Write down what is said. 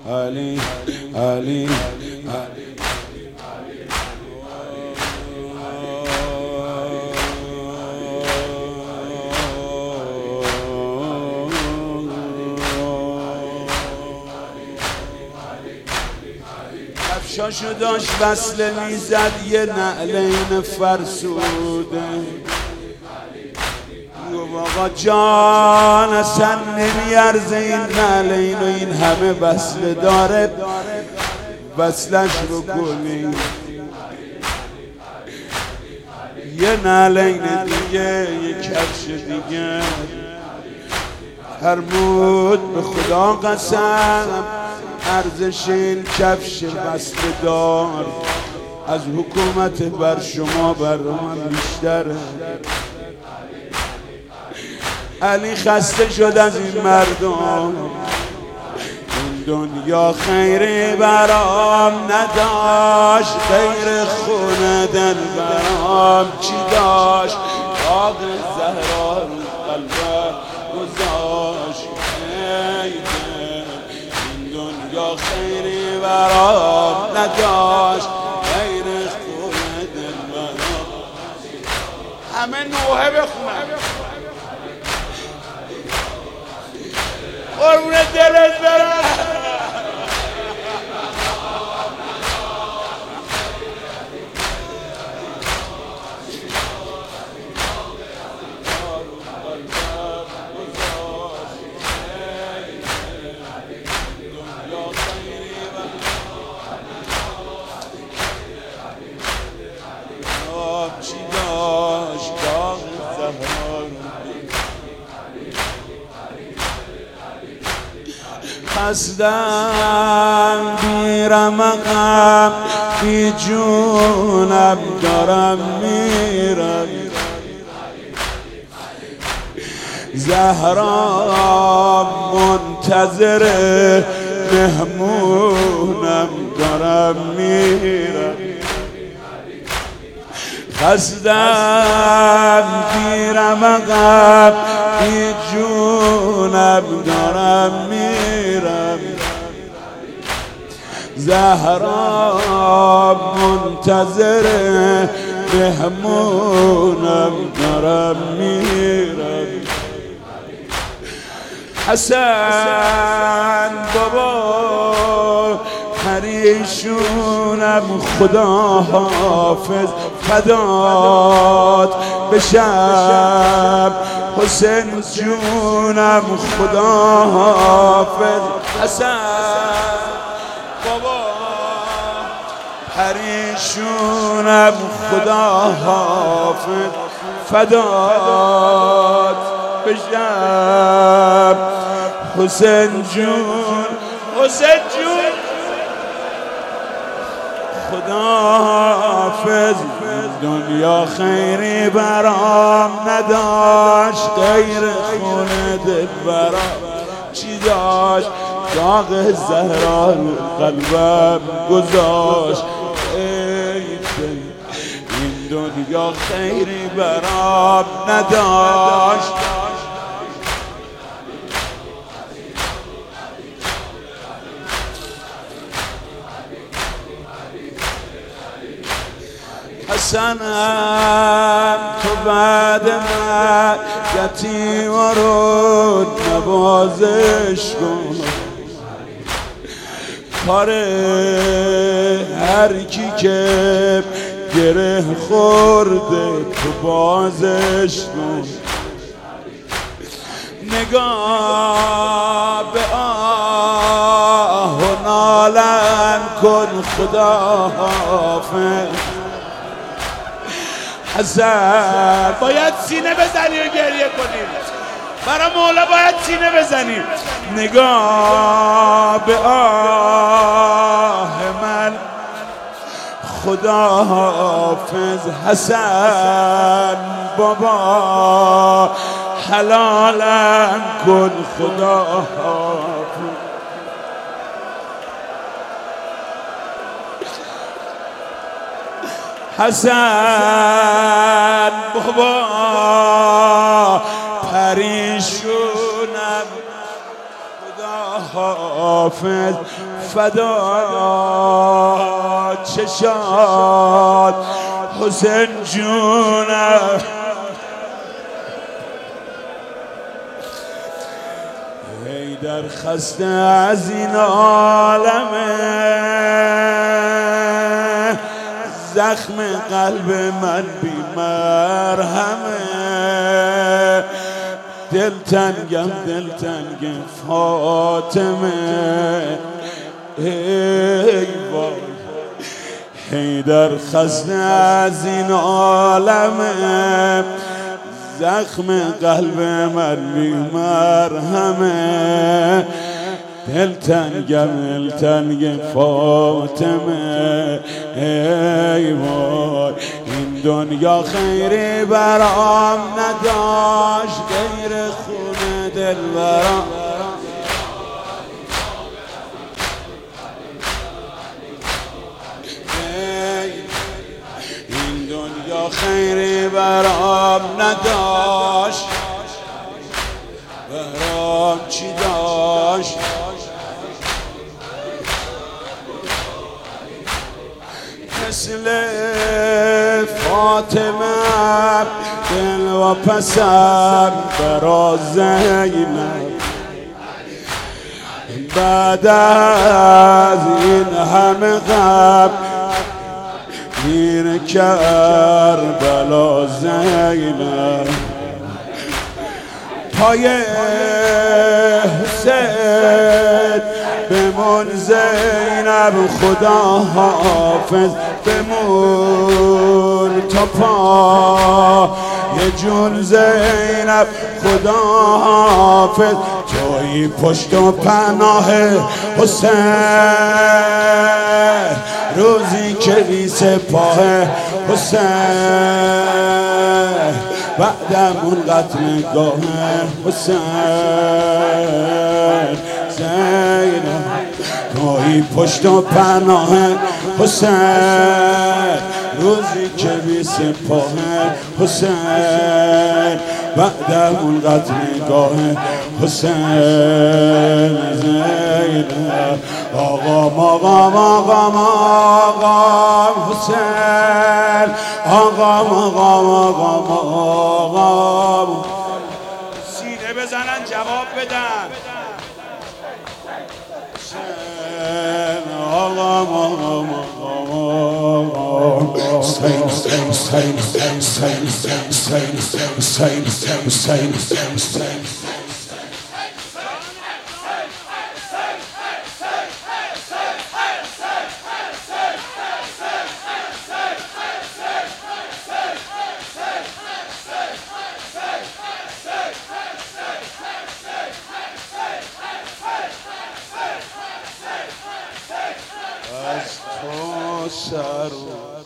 علی علی کفشاشو داشت وصله میزد یه نعلین فرسوده. آقا جان اصلا نمیارزه این نعلین و این همه وصله داره، وصلش بکنی. یه نعلین دیگه، یه کفش دیگه. فرمود به خدا قسم ارزش این کفش وصله دار از حکومت بر شما بر من بیشتره. علی خسته شد از این مردم، این دنیا خیری برام نداشت، غیر خونه دل برام چی داشت؟ داغ زهرا رو قلبم گذاشت. این دنیا خیری برام نداشت، غیر خونه دل برام. همه نوحه بخونم قربون دلت برم. چی داشت داغ زهرا خستم میرم عقب بی جونم دارم میرم. زهرا منتظر مهمونم دارم میرم. خستم میرم عقب بی جونم دارم میرم. زهرا منتظر مهمونم دارم میرم. حسن بابا پریشونم خدا حافظ فدات بشم. حسین جونم خدا حافظ. حسن بابا پریشونم خدا حافظ فدات بشم. حسین جون حسین جون خدا حافظ. دنیا خیری برام نداشت، غیر خونه دل برام چی داشت؟ داغ زهرا رو قلبم گذاشت. این دنیا خیری برام نداشت. حسنم تو بعد من یتیم رو نوازش کن. کار هر کی که گره خورده تو بازش کن. نگاه به آه و نالم کن خدا حافظ. حسن باید سینه بزنی و گریه کنیم، برای مولا باید سینه بزنیم. نگاه به آه من خدا حافظ. حسن بابا حلالم کن خدا حافظ. حسن بابا پریشونم خدا حافظ فدا چشات حسین جونم. حیدر خسته از این عالمه، زخم قلب من بی مرهمه. دلتنگم دلتنگ فاطمه، ای وای. حیدر خسته از این عالمه، زخم قلب من بی مرهمه. دلتنگم دلتنگ فاطمه، ای وای. این دنیا خیری برام نداشت غیر خون دلبرام. این دنیا خیری برام نداشت، برام چی داشت؟ مثل فاطمه دل و پسم برا زینب. بعد از این همه غم میر کربلا زینب. پای حسین بمون زینب، خدا حافظ بمون تا پای جون زینب، خدا حافظ. توی پشت و پناه حسین، روزی که بی سپاه حسین. بعدمون قتلگاه حسین زینب. توی پشت و پناه حسین، روزی که بی سپاه حسین. بعدمون قتلگاه حسین زینب. آقام آقام آقام آقام حسین، آقام آقام آقام آقام. سینه بزنن جواب بدن. حسین آقام آقام آقام. حسین حسین حسین حسین حسین حسین حسین حسین. از تو سر